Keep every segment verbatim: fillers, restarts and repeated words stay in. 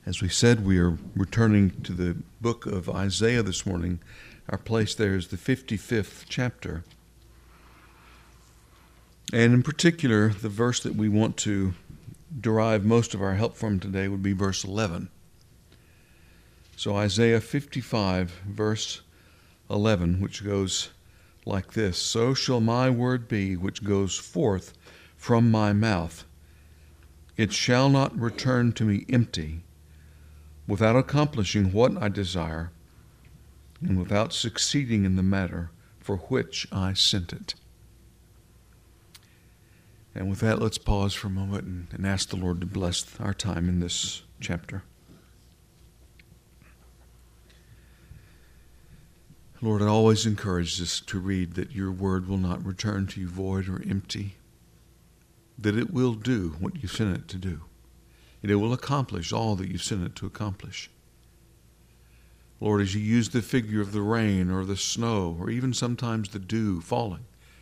As we said, we are returning to the book of Isaiah this morning. Our place there is the fifty-fifth chapter. And in particular, the verse that we want to derive most of our help from today would be verse eleven. So Isaiah fifty-five, verse eleven, which goes like this: "So shall my word be which goes forth from my mouth. It shall not return to me empty, without accomplishing what I desire, and without succeeding in the matter for which I sent it." And with that, let's pause for a moment and, and ask the Lord to bless our time in this chapter. Lord, it always encourages us to read that your word will not return to you void or empty, that it will do what you sent it to do. And it will accomplish all that you sent it to accomplish. Lord, as you use the figure of the rain or the snow or even sometimes the dew falling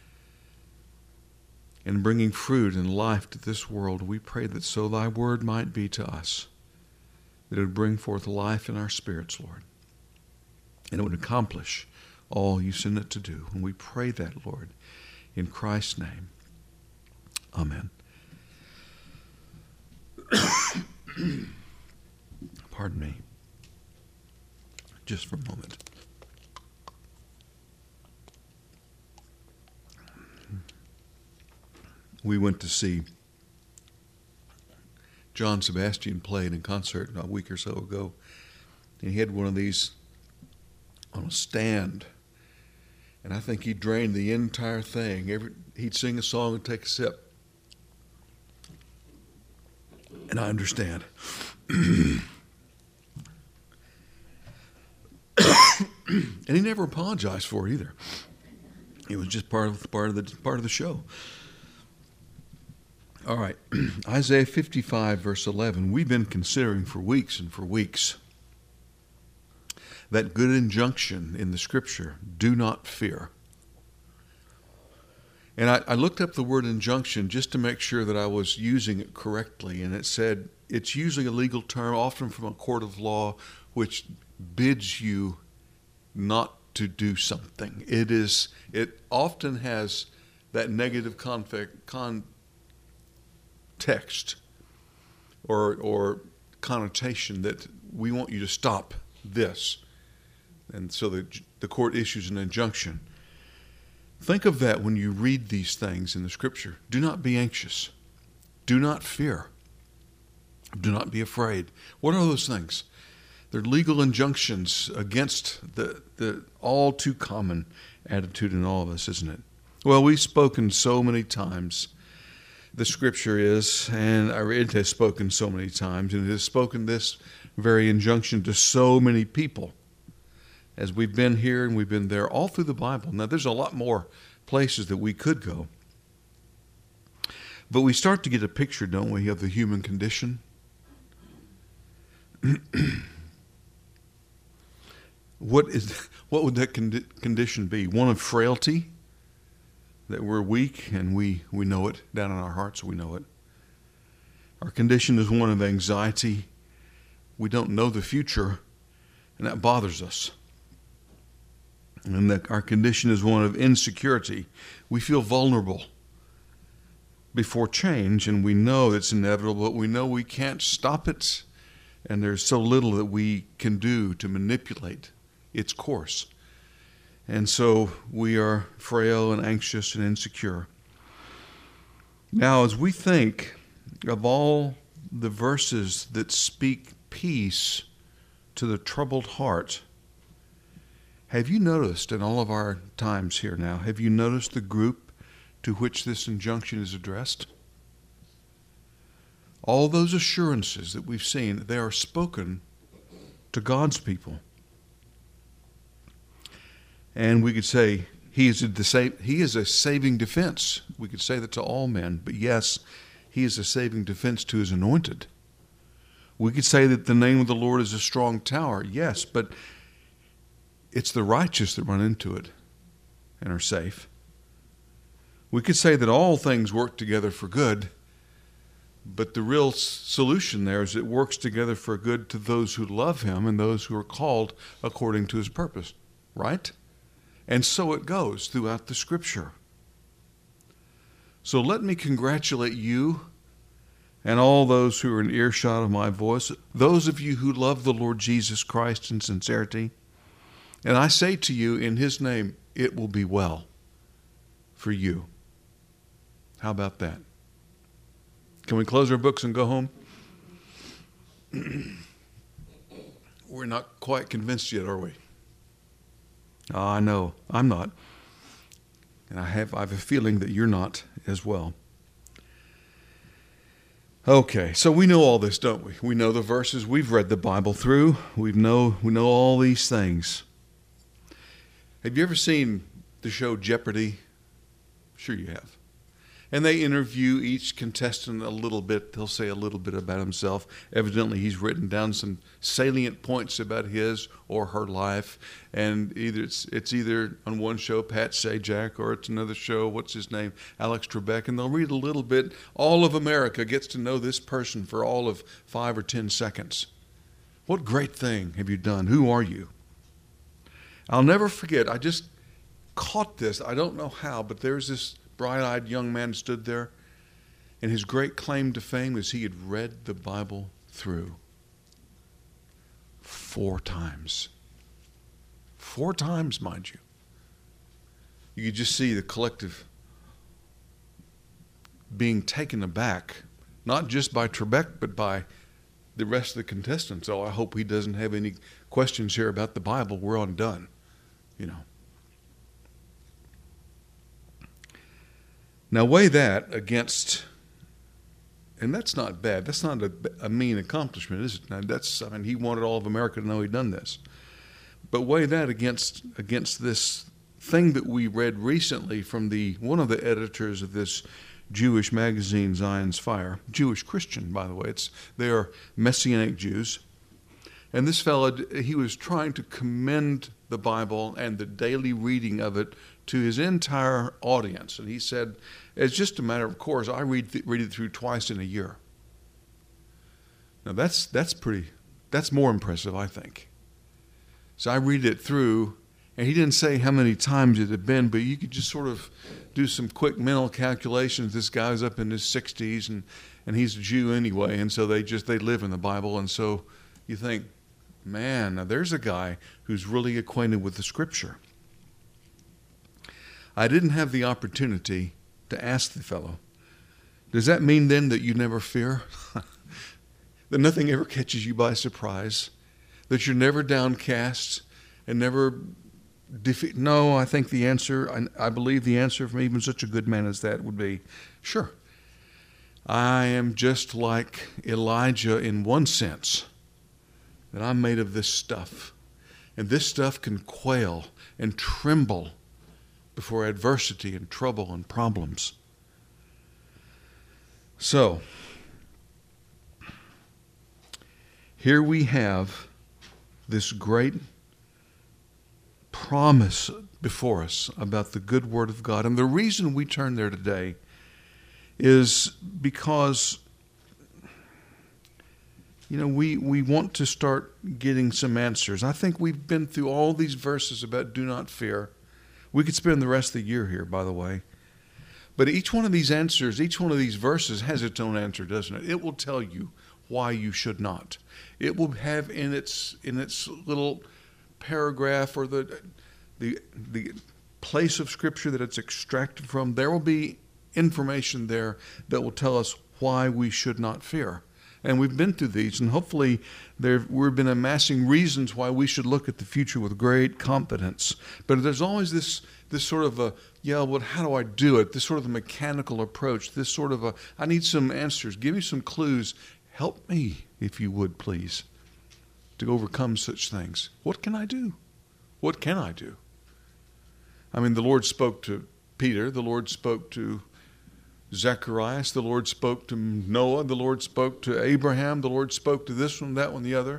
and bringing fruit and life to this world, we pray that so thy word might be to us, that it would bring forth life in our spirits, Lord, and it would accomplish all you sent it to do. And we pray that, Lord, in Christ's name. Amen. Pardon me. Just for a moment. We went to see John Sebastian play in concert a week or so ago, and he had one of these on a stand, and I think he drained the entire thing. Every, he'd sing a song and take a sip. And I understand. And he never apologized for it either. It was just part of part of the part of the show. All right, Isaiah fifty-five, verse eleven. We've been considering for weeks and for weeks that good injunction in the Scripture: do not fear. And I, I looked up the word injunction just to make sure that I was using it correctly. And it said it's usually a legal term, often from a court of law, which bids you not to do something. It is. It often has that negative context, context or, or connotation that we want you to stop this. And so the, the court issues an injunction. Think of that when you read these things in the Scripture. Do not be anxious. Do not fear. Do not be afraid. What are those things? They're legal injunctions against the, the all too common attitude in all of us, isn't it? Well, we've spoken so many times. The Scripture is, and it has spoken so many times, and it has spoken this very injunction to so many people. As we've been here and we've been there all through the Bible. Now, there's a lot more places that we could go. But we start to get a picture, don't we, of the human condition? What is, what would that condi- condition be? One of frailty, that we're weak and we, we know it. Down in our hearts, we know it. Our condition is one of anxiety. We don't know the future, and that bothers us. And that our condition is one of insecurity. We feel vulnerable before change, and we know it's inevitable, but we know we can't stop it, and there's so little that we can do to manipulate its course. And so we are frail and anxious and insecure. Now, as we think of all the verses that speak peace to the troubled heart, have you noticed in all of our times here now, have you noticed the group to which this injunction is addressed? All those assurances that we've seen, they are spoken to God's people. And we could say, he is a, he is a saving defense. We could say that to all men. But yes, he is a saving defense to his anointed. We could say that the name of the Lord is a strong tower. Yes, but it's the righteous that run into it and are safe. We could say that all things work together for good, But the real solution there is it works together for good to those who love him and those who are called according to his purpose, right? And so it goes throughout the Scripture. So let me congratulate you and all those who are in earshot of my voice, those of you who love the Lord Jesus Christ in sincerity. And I say to you, in his name, it will be well for you. How about that? Can we close our books and go home? We're not quite convinced yet, are we? Oh, I know. I'm not. And I have, I have a feeling that you're not as well. Okay, so we know all this, don't we? We know the verses. We've read the Bible through. We know, we know all these things. Have you ever seen the show Jeopardy? Sure you have. And they interview each contestant a little bit. They'll say a little bit about himself. Evidently, he's written down some salient points about his or her life. And either it's it's either on one show, Pat Sajak, or it's another show, what's his name, Alex Trebek. And they'll read a little bit. All of America gets to know this person for all of five or ten seconds. What great thing have you done? Who are you? I'll never forget. I just caught this. I don't know how, but there's this bright-eyed young man stood there, and his great claim to fame is he had read the Bible through four times. Four times, mind you. You could just see the collective being taken aback, not just by Trebek, but by the rest of the contestants. Oh, I hope he doesn't have any questions here about the Bible. We're on done, you know. Now weigh that against, and that's not bad. That's not a, a mean accomplishment, is it? Now that's, I mean, he wanted all of America to know he'd done this. But weigh that against against this thing that we read recently from the one of the editors of this Jewish magazine, Zion's Fire, Jewish Christian, by the way. It's they are Messianic Jews, and this fellow, he was trying to commend the Bible and the daily reading of it to his entire audience. And he said, it's just a matter of course, I read th- read it through twice in a year. Now that's that's pretty, that's more impressive, I think. So I read it through, and he didn't say how many times it had been, but you could just sort of do some quick mental calculations. This guy's up in his sixties, and, and he's a Jew anyway, and so they just, they live in the Bible. And so you think, man, now there's a guy who's really acquainted with the Scripture. I didn't have the opportunity to ask the fellow, does that mean then that you never fear? That nothing ever catches you by surprise? That you're never downcast and never defeat? No, I think the answer, I, I believe the answer from even such a good man as that would be, sure. I am just like Elijah in one sense, that I'm made of this stuff. And this stuff can quail and tremble before adversity and trouble and problems. So, here we have this great promise before us about the good Word of God. And the reason we turn there today is because, you know, we, we want to start getting some answers. I think we've been through all these verses about do not fear. We could spend the rest of the year here, by the way. But each one of these answers, each one of these verses has its own answer, doesn't it? It will tell you why you should not. It will have in its in its little paragraph or the the the place of Scripture that it's extracted from, there will be information there that will tell us why we should not fear. And we've been through these, and hopefully there we've been amassing reasons why we should look at the future with great confidence. But there's always this this sort of a, yeah, well, how do I do it? This sort of a mechanical approach, this sort of a, I need some answers. Give me some clues. Help me, if you would, please, to overcome such things. What can I do? What can I do? I mean, the Lord spoke to Peter. The Lord spoke to Zacharias. The Lord spoke to Noah. The Lord spoke to Abraham. The Lord spoke to this one, that one, the other.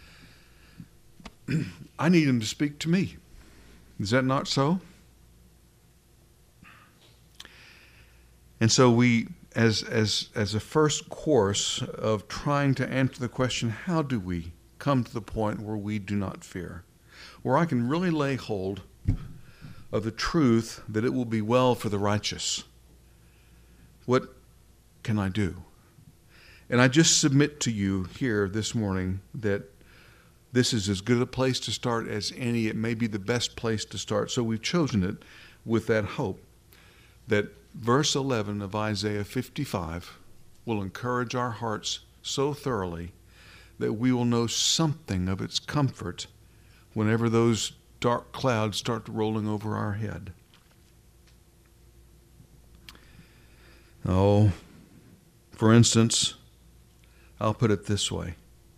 I need him to speak to me. Is that not so? And so we as, as, as a first course of trying to answer the question, how do we come to the point where we do not fear? Where I can really lay hold of the truth that it will be well for the righteous. What can I do? And I just submit to you here this morning that this is as good a place to start as any. It may be the best place to start. So we've chosen it with that hope that verse eleven of Isaiah fifty-five will encourage our hearts so thoroughly that we will know something of its comfort whenever those dark clouds start rolling over our head. Oh, for instance, I'll put it this way.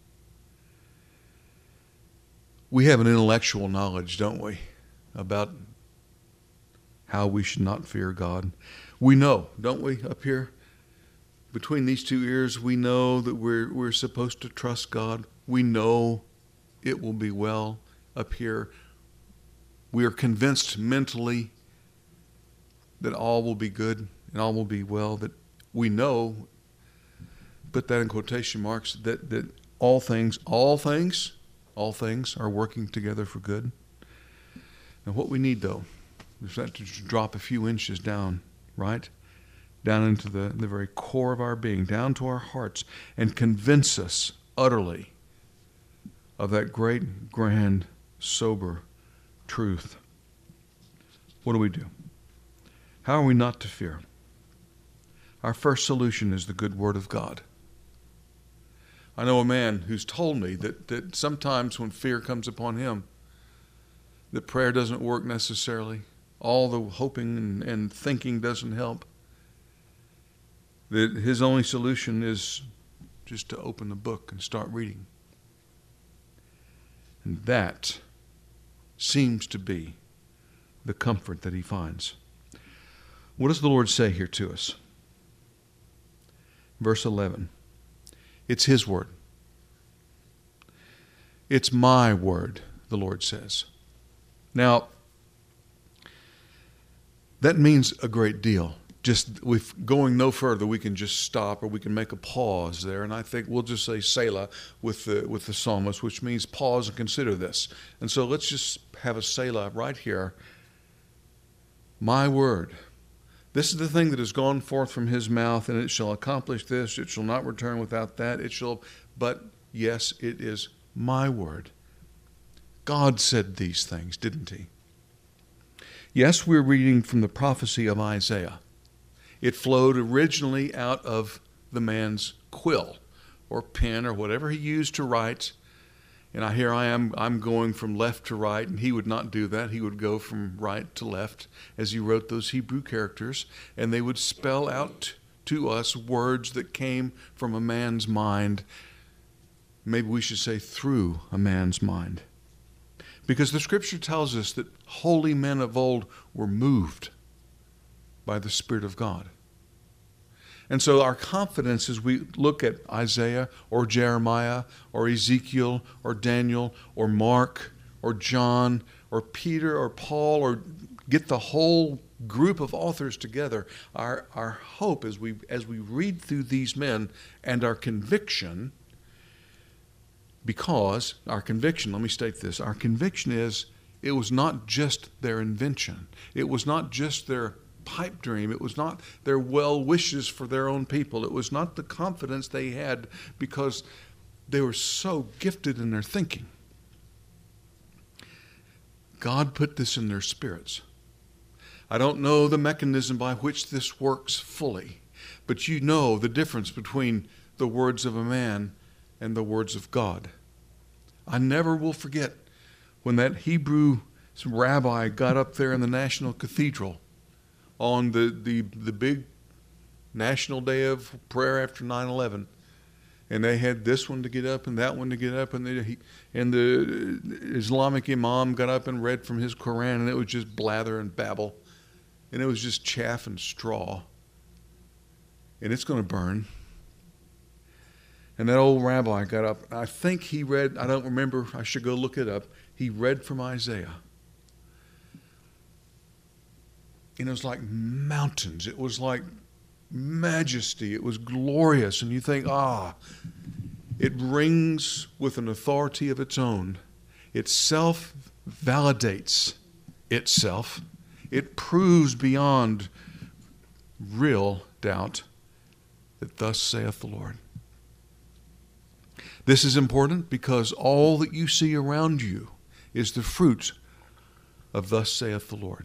We have an intellectual knowledge, don't we, about how we should not fear God. We know, don't we, up here? Between these two ears, we know that we're, we're supposed to trust God. We know it will be well up here. We are convinced mentally that all will be good and all will be well, that we know, put that in quotation marks, that, that all things, all things, all things are working together for good. And what we need, though, is that to drop a few inches down, right? Down into the, the very core of our being, down to our hearts, and convince us utterly of that great, grand, sober truth. What do we do? How are we not to fear? Our first solution is the good word of God. I know a man who's told me that, that sometimes when fear comes upon him, that prayer doesn't work necessarily. All the hoping and, and thinking doesn't help. That his only solution is just to open the book and start reading. And that seems to be the comfort that he finds. What does the Lord say here to us? Verse eleven. It's his word. It's my word, the Lord says. Now, that means a great deal. Just with going no further, we can just stop or we can make a pause there. And I think we'll just say Selah with the, with the psalmist, which means pause and consider this. And so let's just have a Selah right here. My word. This is the thing that has gone forth from his mouth, and it shall accomplish this. It shall not return without that. It shall, but yes, it is my word. God said these things, didn't he? Yes, we're reading from the prophecy of Isaiah. It flowed originally out of the man's quill or pen or whatever he used to write. And I, here I am, I'm going from left to right, and he would not do that. He would go from right to left as he wrote those Hebrew characters, and they would spell out to us words that came from a man's mind. Maybe we should say through a man's mind. Because the Scripture tells us that holy men of old were moved by the Spirit of God. And so our confidence as we look at Isaiah or Jeremiah or Ezekiel or Daniel or Mark or John or Peter or Paul, or get the whole group of authors together, our, our hope as we, as we read through these men, and our conviction, because our conviction, let me state this, our conviction is it was not just their invention. It was not just their pipe dream. It was not their well wishes for their own people. It was not the confidence they had because they were so gifted in their thinking. God put this in their spirits. I don't know the mechanism by which this works fully, but you know the difference between the words of a man and the words of God. I never will forget when that Hebrew rabbi got up there in the National Cathedral on the, the, the big national day of prayer after nine eleven. And they had this one to get up and that one to get up. And, they, he, and the Islamic imam got up and read from his Quran, and it was just blather and babble. And it was just chaff and straw. And it's going to burn. And that old rabbi got up. I think he read, I don't remember, I should go look it up. He read from Isaiah. And it was like mountains. It was like majesty. It was glorious. And you think, ah, it rings with an authority of its own. It self-validates itself. It proves beyond real doubt that thus saith the Lord. This is important because all that you see around you is the fruit of thus saith the Lord.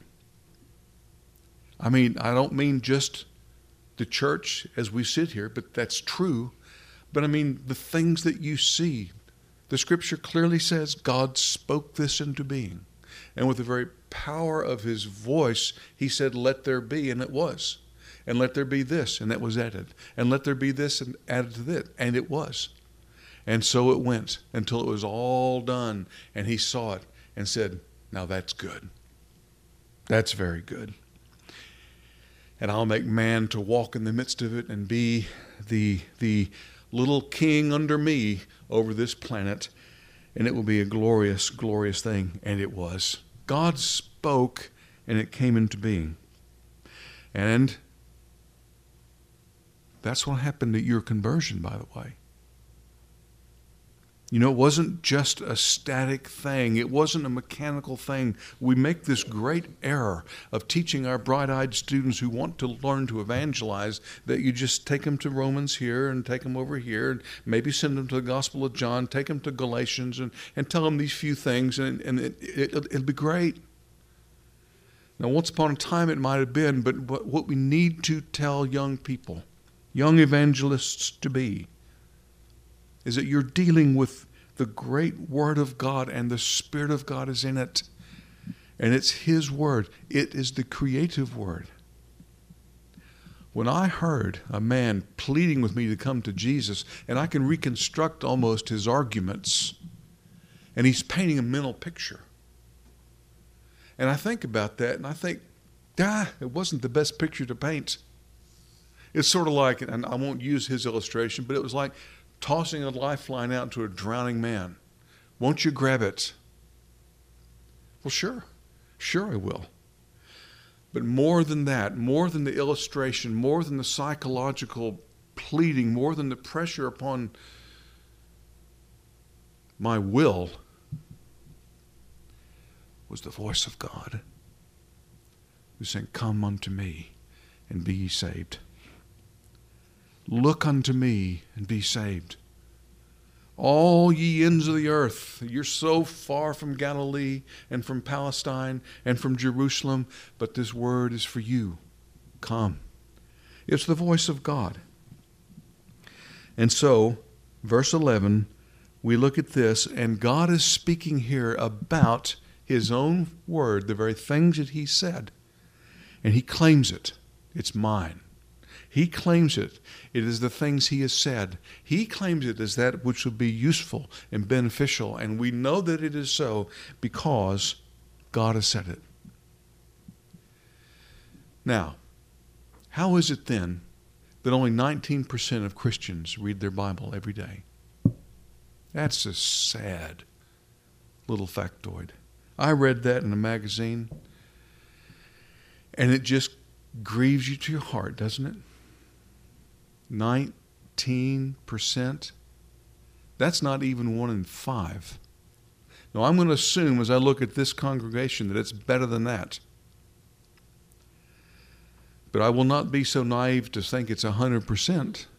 I mean, I don't mean just the church as we sit here, but that's true. But I mean the things that you see. The scripture clearly says God spoke this into being. And with the very power of his voice, he said, let there be, and it was. And let there be this, and that was added. And let there be this, and added to that, and it was. And so it went until it was all done. And he saw it and said, now that's good. That's very good. And I'll make man to walk in the midst of it and be the, the little king under me over this planet. And it will be a glorious, glorious thing. And it was. God spoke and it came into being. And that's what happened at your conversion, by the way. You know, it wasn't just a static thing. It wasn't a mechanical thing. We make this great error of teaching our bright-eyed students who want to learn to evangelize that you just take them to Romans here and take them over here and maybe send them to the Gospel of John, take them to Galatians and, and tell them these few things and, and it, it, it'll be great. Now, once upon a time it might have been, but what we need to tell young people, young evangelists to be, is that you're dealing with the great Word of God and the Spirit of God is in it. And it's His Word. It is the creative Word. When I heard a man pleading with me to come to Jesus, and I can reconstruct almost his arguments, and he's painting a mental picture. And I think about that, and I think, ah, it wasn't the best picture to paint. It's sort of like, and I won't use his illustration, but it was like tossing a lifeline out to a drowning man. Won't you grab it? Well, sure. Sure I will. But more than that, more than the illustration, more than the psychological pleading, more than the pressure upon my will, was the voice of God who said, come unto me and be ye saved. Look unto me and be saved. All ye ends of the earth, you're so far from Galilee and from Palestine and from Jerusalem, but this word is for you. Come. It's the voice of God. And so, verse eleven, we look at this, and God is speaking here about His own word, the very things that He said, and He claims it. It's mine. He claims it. It is the things He has said. He claims it as that which will be useful and beneficial. And we know that it is so because God has said it. Now, how is it then that only nineteen percent of Christians read their Bible every day? That's a sad little factoid. I read that in a magazine, and it just grieves you to your heart, doesn't it? nineteen percent. That's not even one in five. Now, I'm going to assume as I look at this congregation that it's better than that. But I will not be so naive to think it's one hundred percent.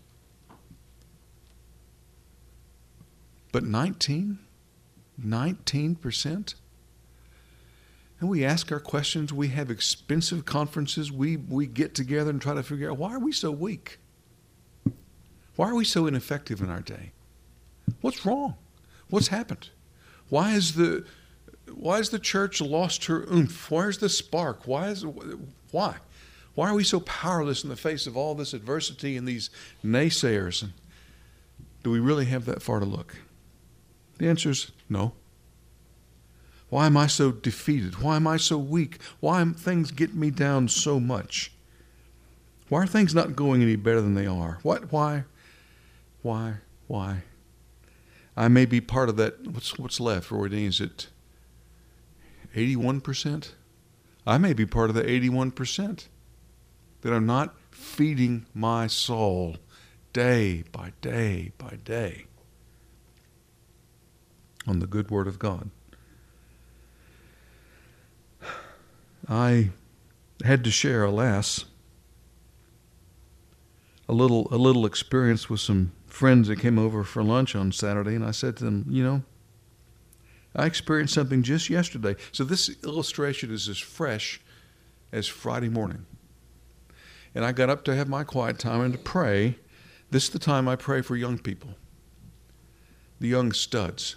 But nineteen? nineteen percent? And we ask our questions. We have expensive conferences. We, we get together and try to figure out, why are we so weak? Why are we so ineffective in our day? What's wrong? What's happened? Why is the why has the church lost her oomph? Where's the spark? Why is why? Why are we so powerless in the face of all this adversity and these naysayers? And do we really have that far to look? The answer is no. Why am I so defeated? Why am I so weak? Why am things getting me down so much? Why are things not going any better than they are? What? Why? Why? Why? I may be part of that. What's what's left, Roy? Is it eighty-one percent? I may be part of the eighty-one percent that are not feeding my soul day by day by day on the good word of God. I had to share, alas, a little a little experience with some friends that came over for lunch on Saturday, and I said to them, you know, I experienced something just yesterday. So this illustration is as fresh as Friday morning. And I got up to have my quiet time and to pray. This is the time I pray for young people, the young studs.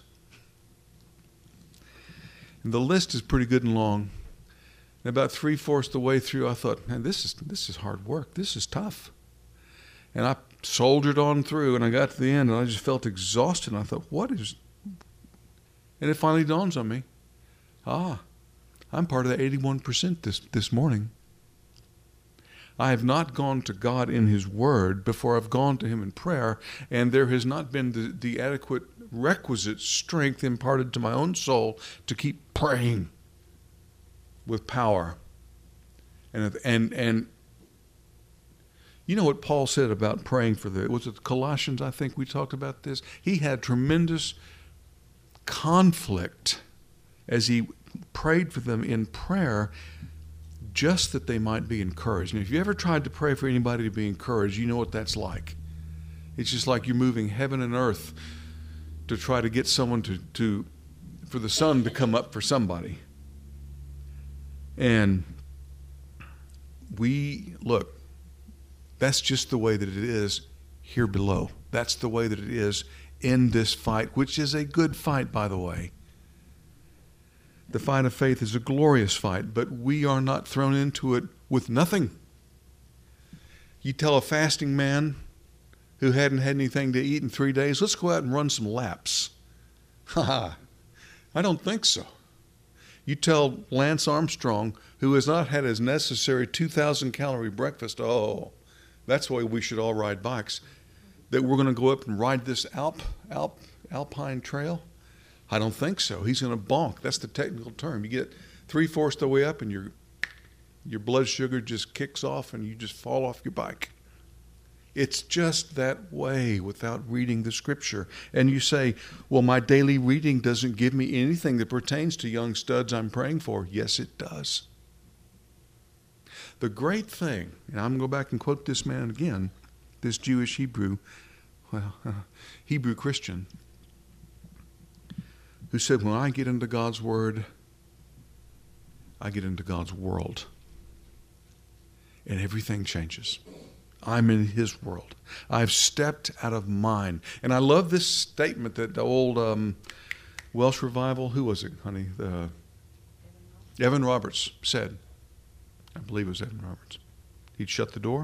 And the list is pretty good and long. And about three-fourths of the way through, I thought, man, this is this is hard work. This is tough. And I soldiered on through, and I got to the end, and I just felt exhausted. And I thought, what is... And it finally dawns on me, ah, I'm part of the eighty-one percent this, this morning. I have not gone to God in His Word before I've gone to Him in prayer, and there has not been the, the adequate requisite strength imparted to my own soul to keep praying with power. And and and you know what Paul said about praying for the, was it Colossians, I think we talked about this? He had tremendous conflict as he prayed for them in prayer, just that they might be encouraged. And if you ever tried to pray for anybody to be encouraged, you know what that's like. It's just like you're moving heaven and earth to try to get someone to, to for the sun to come up for somebody. And we, look, that's just the way that it is here below. That's the way that it is in this fight, which is a good fight, by the way. The fight of faith is a glorious fight, but we are not thrown into it with nothing. You tell a fasting man who hadn't had anything to eat in three days, let's go out and run some laps. Ha ha. I don't think so. You tell Lance Armstrong, who has not had his necessary two thousand calorie breakfast, oh, that's why we should all ride bikes, that we're going to go up and ride this Alp, Alp, Alpine trail? I don't think so. He's going to bonk. That's the technical term. You get three-fourths the way up and your your blood sugar just kicks off and you just fall off your bike. It's just that way without reading the Scripture. And you say, well, my daily reading doesn't give me anything that pertains to young studs I'm praying for. Yes, it does. The great thing, and I'm going to go back and quote this man again, this Jewish Hebrew, well, uh, Hebrew Christian, who said, when I get into God's Word, I get into God's world. And everything changes. I'm in His world. I've stepped out of mine. And I love this statement that the old um, Welsh revival, who was it, honey? The, Evan Roberts said. I believe it was Evan Roberts. He'd shut the door.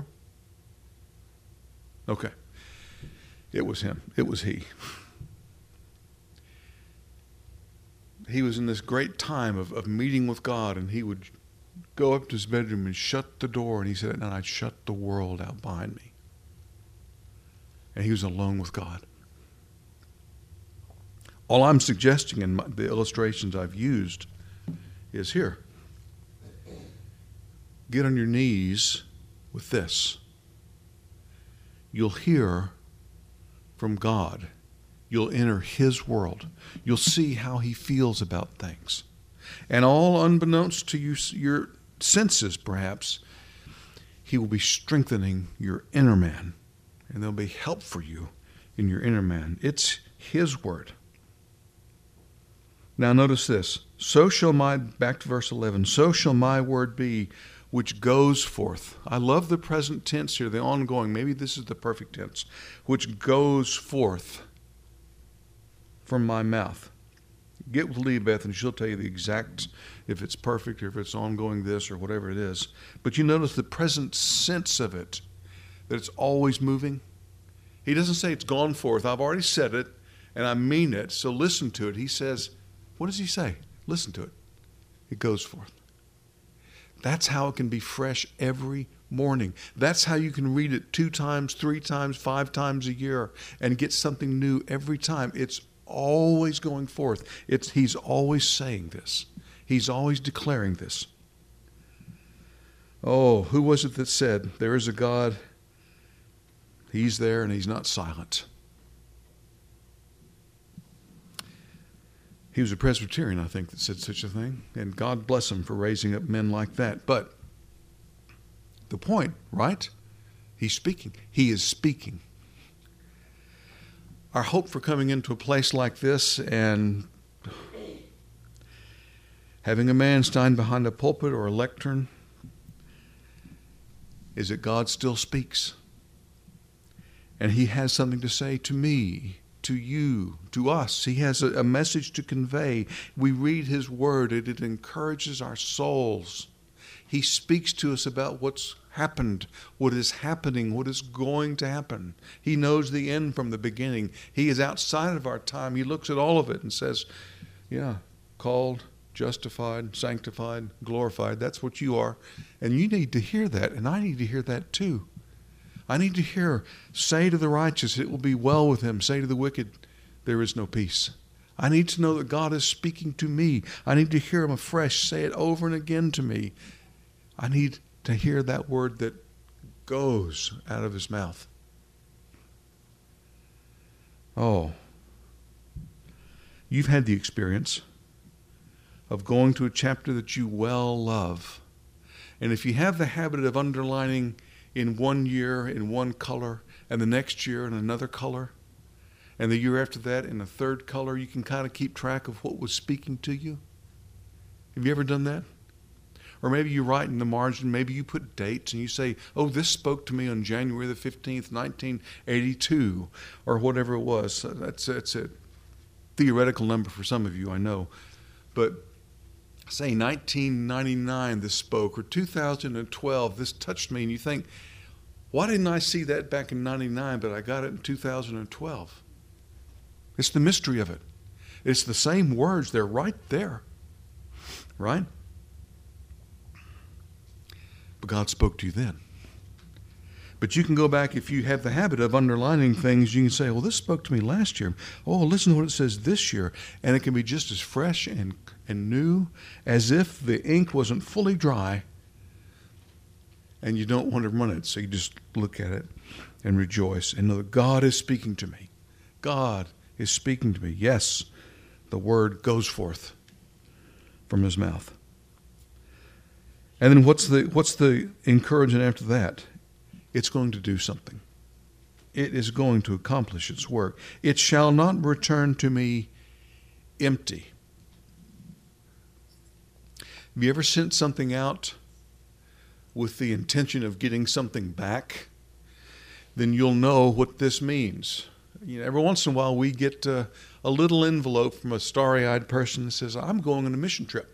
Okay. It was him. It was he. He was in this great time of, of meeting with God, and he would go up to his bedroom and shut the door, and he said, and I'd shut the world out behind me. And he was alone with God. All I'm suggesting in my, the illustrations I've used is here. Get on your knees with this. You'll hear from God. You'll enter His world. You'll see how He feels about things. And all unbeknownst to you, your senses, perhaps, He will be strengthening your inner man. And there'll be help for you in your inner man. It's His word. Now notice this. So shall my, back to verse eleven, so shall my word be which goes forth. I love the present tense here, the ongoing. Maybe this is the perfect tense. Which goes forth from my mouth. Get with Leah Beth and she'll tell you the exact, if it's perfect or if it's ongoing this or whatever it is. But you notice the present sense of it, that it's always moving. He doesn't say it's gone forth. I've already said it and I mean it, so listen to it. He says, what does he say? Listen to it. It goes forth. That's how it can be fresh every morning. That's how you can read it two times, three times, five times a year and get something new every time. It's always going forth. It's, he's always saying this. He's always declaring this. Oh, who was it that said, there is a God, he's there and he's not silent? He was a Presbyterian, I think, that said such a thing. And God bless him for raising up men like that. But the point, right? He's speaking. He is speaking. Our hope for coming into a place like this and having a man stand behind a pulpit or a lectern is that God still speaks. And he has something to say to me, to you, to us. He has a, a message to convey. We read his word and it encourages our souls. He speaks to us about what's happened, what is happening, what is going to happen. He knows the end from the beginning. He is outside of our time. He looks at all of it and says, yeah, called, justified, sanctified, glorified. That's what you are. And you need to hear that, and I need to hear that too. I need to hear, say to the righteous, it will be well with him. Say to the wicked, there is no peace. I need to know that God is speaking to me. I need to hear him afresh, say it over and again to me. I need to hear that word that goes out of his mouth. Oh, you've had the experience of going to a chapter that you well love. And if you have the habit of underlining in one year in one color, and the next year in another color, and the year after that in a third color, you can kind of keep track of what was speaking to you. Have you ever done that? Or maybe you write in the margin, maybe you put dates and you say, oh, this spoke to me on January the fifteenth, nineteen eighty-two, or whatever it was. That's, that's a theoretical number for some of you, I know. But say nineteen ninety-nine this spoke, or two thousand twelve this touched me, and you think, why didn't I see that back in ninety-nine, but I got it in two thousand twelve? It's the mystery of it. It's the same words. They're right there. Right? But God spoke to you then. But you can go back, if you have the habit of underlining things, you can say, well, this spoke to me last year. Oh, listen to what it says this year. And it can be just as fresh and, and new as if the ink wasn't fully dry and you don't want to run it. So you just look at it and rejoice and know that God is speaking to me. God is speaking to me. Yes, the word goes forth from his mouth. And then what's the what's the encouragement after that? It's going to do something. It is going to accomplish its work. It shall not return to me empty. Have you ever sent something out with the intention of getting something back? Then you'll know what this means. You know, every once in a while we get uh, a little envelope from a starry-eyed person that says, I'm going on a mission trip.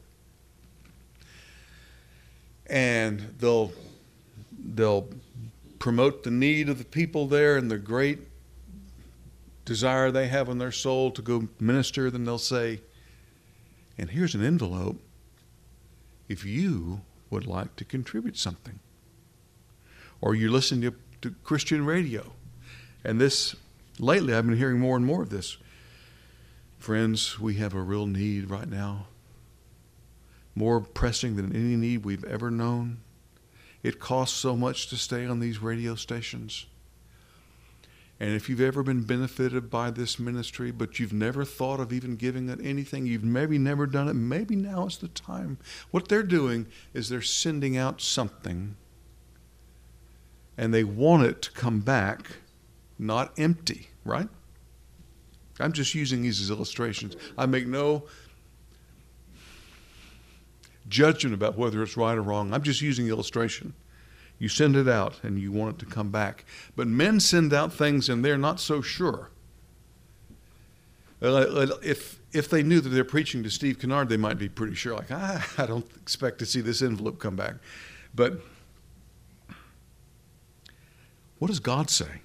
And they'll they'll promote the need of the people there and the great desire they have in their soul to go minister. Then they'll say, and here's an envelope if you would like to contribute something. Or you're listening to, to Christian radio. And this, lately I've been hearing more and more of this. Friends, we have a real need right now. More pressing than any need we've ever known. It costs so much to stay on these radio stations. And if you've ever been benefited by this ministry, but you've never thought of even giving it anything, you've maybe never done it, maybe now is the time. What they're doing is they're sending out something, and they want it to come back not empty, right? I'm just using these as illustrations. I make no judgment about whether it's right or wrong. I'm just using illustration. You send it out and you want it to come back. But men send out things and they're not so sure. If if they knew that they're preaching to Steve Kennard, they might be pretty sure, like, ah, I don't expect to see this envelope come back. But what does God say?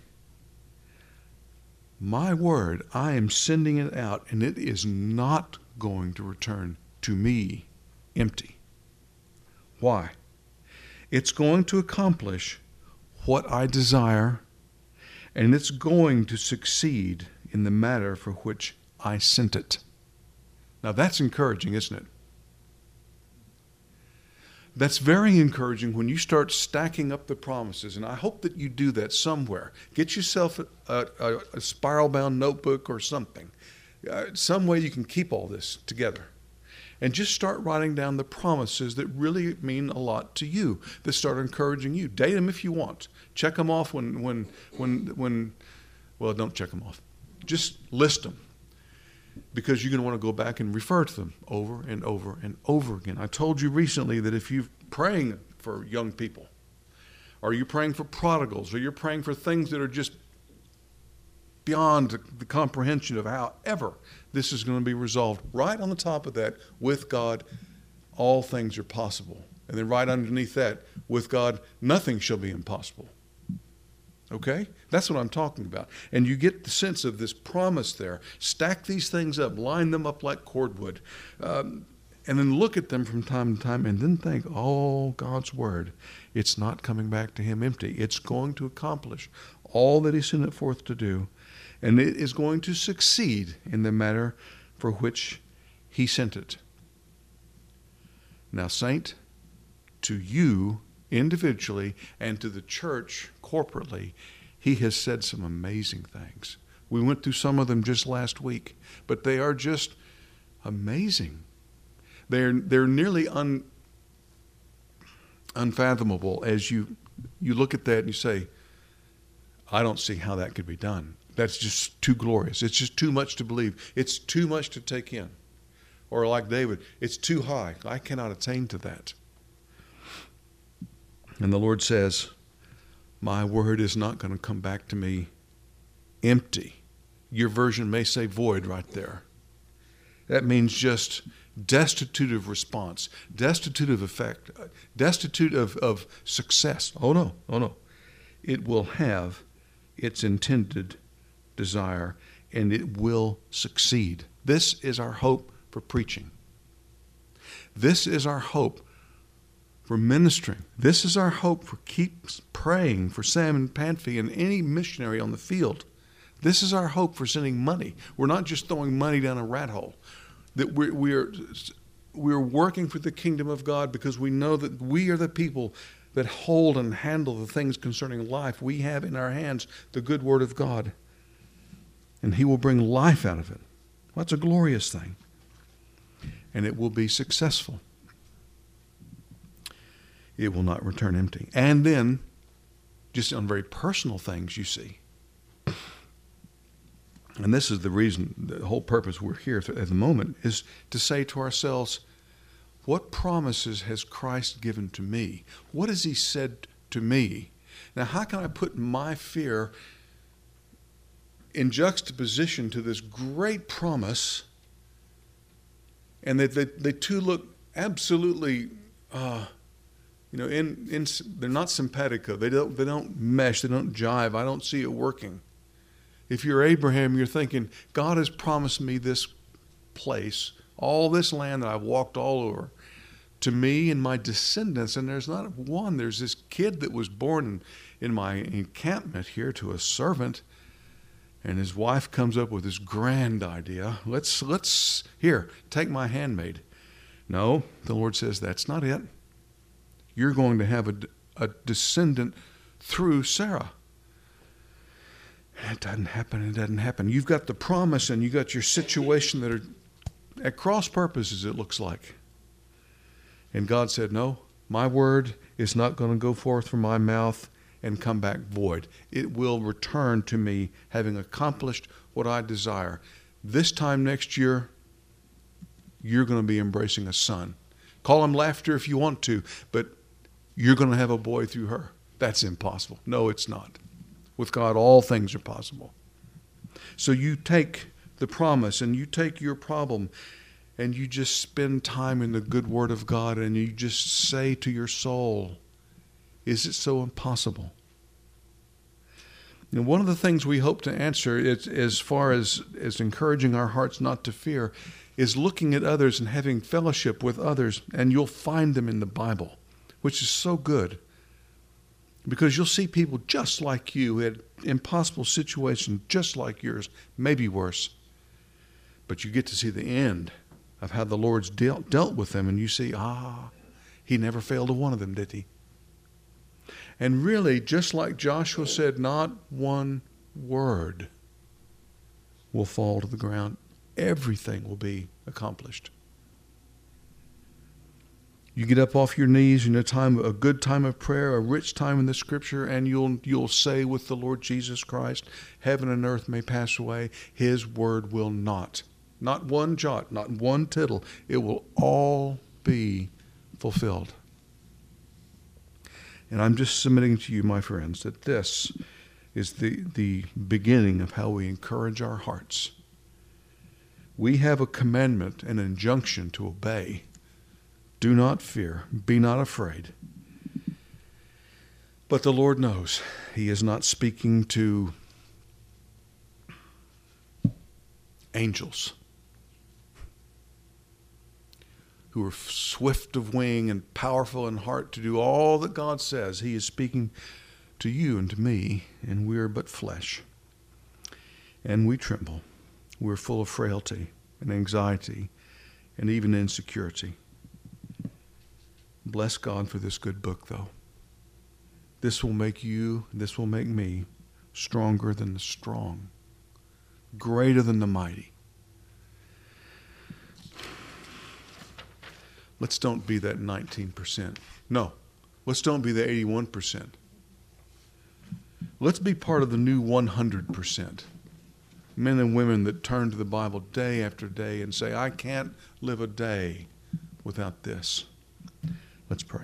My word, I am sending it out, and it is not going to return to me empty. Why? It's going to accomplish what I desire, and it's going to succeed in the matter for which I sent it. Now that's encouraging, isn't it? That's very encouraging when you start stacking up the promises, and I hope that you do that somewhere. Get yourself a, a, a spiral-bound notebook or something. Uh, some way you can keep all this together. And just start writing down the promises that really mean a lot to you, that start encouraging you. Date them if you want. Check them off when, when, when, when, well, don't check them off. Just list them, because you're going to want to go back and refer to them over and over and over again. I told you recently that if you're praying for young people, or you're praying for prodigals, or you're praying for things that are just beyond the comprehension of how ever this is going to be resolved, right on the top of that, with God, all things are possible. And then right underneath that, with God, nothing shall be impossible. Okay? That's what I'm talking about. And you get the sense of this promise there. Stack these things up, line them up like cordwood, um, and then look at them from time to time and then think, oh, God's word, it's not coming back to him empty. It's going to accomplish all that he sent it forth to do, and it is going to succeed in the matter for which he sent it. Now, saint, to you individually and to the church corporately, he has said some amazing things. We went through some of them just last week, but they are just amazing. They're they're nearly un, unfathomable as you you look at that and you say, I don't see how that could be done. That's just too glorious. It's just too much to believe. It's too much to take in. Or like David, it's too high. I cannot attain to that. And the Lord says, my word is not going to come back to me empty. Your version may say void right there. That means just destitute of response, destitute of effect, destitute of, of success. Oh no, oh no. It will have its intended desire, and it will succeed. This is our hope for preaching. This is our hope for ministering. This is our hope for keep praying for Sam and Panfi and any missionary on the field. This is our hope for sending money. We're not just throwing money down a rat hole. That we're, we're, we're working for the kingdom of God because we know that we are the people that hold and handle the things concerning life. We have in our hands the good word of God, and he will bring life out of it. Well, that's a glorious thing, and it will be successful. It will not return empty. And then, just on very personal things, you see. And this is the reason, the whole purpose we're here at the moment, is to say to ourselves, what promises has Christ given to me? What has he said to me? Now, how can I put my fear in juxtaposition to this great promise, and that they, they, they two look absolutely, uh, you know, in, in they're not simpatico. They don't they don't mesh. They don't jive. I don't see it working. If you're Abraham, you're thinking, God has promised me this place, all this land that I've walked all over, to me and my descendants, and there's not one. There's this kid that was born in, in my encampment here to a servant, and his wife comes up with this grand idea. Let's, let's, here, take my handmaid. No, the Lord says, that's not it. You're going to have a, a descendant through Sarah. It doesn't happen. It doesn't happen. You've got the promise and you got your situation that are at cross purposes, it looks like. And God said, no, my word is not going to go forth from my mouth and come back void. It will return to me having accomplished what I desire. This time next year, you're going to be embracing a son. Call him laughter if you want to, but you're going to have a boy through her. That's impossible. No, it's not. With God, all things are possible. So you take the promise and you take your problem and you just spend time in the good word of God and you just say to your soul, is it so impossible? And one of the things we hope to answer is, as far as, as encouraging our hearts not to fear, is looking at others and having fellowship with others, and you'll find them in the Bible, which is so good. Because you'll see people just like you who had impossible situations just like yours, maybe worse. But you get to see the end of how the Lord's dealt, dealt with them, and you see, ah, He never failed a one of them, did he? And really, just like Joshua said, not one word will fall to the ground. Everything will be accomplished. You get up off your knees in a time, a good time of prayer, a rich time in the Scripture, and you'll you'll say with the Lord Jesus Christ, heaven and earth may pass away, His word will not. Not one jot, not one tittle. It will all be fulfilled. And I'm just submitting to you, my friends, that this is the, the beginning of how we encourage our hearts. We have a commandment, an injunction to obey. Do not fear. Be not afraid. But the Lord knows He is not speaking to angels who are swift of wing and powerful in heart to do all that God says. He is speaking to you and to me, and we are but flesh. And we tremble. We're full of frailty and anxiety and even insecurity. Bless God for this good book, though. This will make you, this will make me stronger than the strong, greater than the mighty. Let's don't be that nineteen percent. No, let's don't be the eighty-one percent. Let's be part of the new one hundred percent. Men and women that turn to the Bible day after day and say, I can't live a day without this. Let's pray.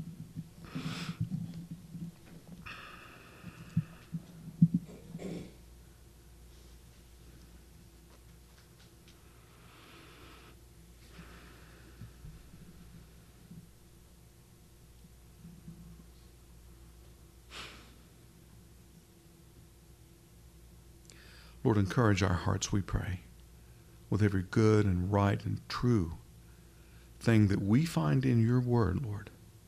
Lord, encourage our hearts, we pray, with every good and right and true thing that we find in your word, Lord.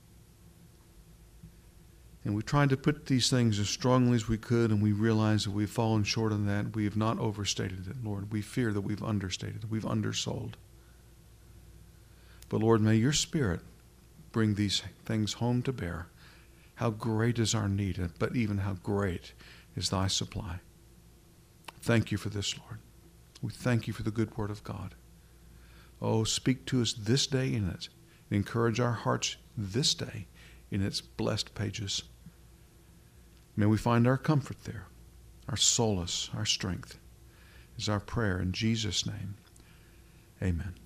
And we tried to put these things as strongly as we could, and we realize that we've fallen short on that. We have not overstated it, Lord. We fear that we've understated, we've undersold. But Lord, may your Spirit bring these things home to bear. How great is our need, but even how great is thy supply. Thank you for this, Lord. We thank you for the good word of God. Oh, speak to us this day in it. Encourage our hearts this day in its blessed pages. May we find our comfort there, our solace, our strength is our prayer in Jesus' name. Amen.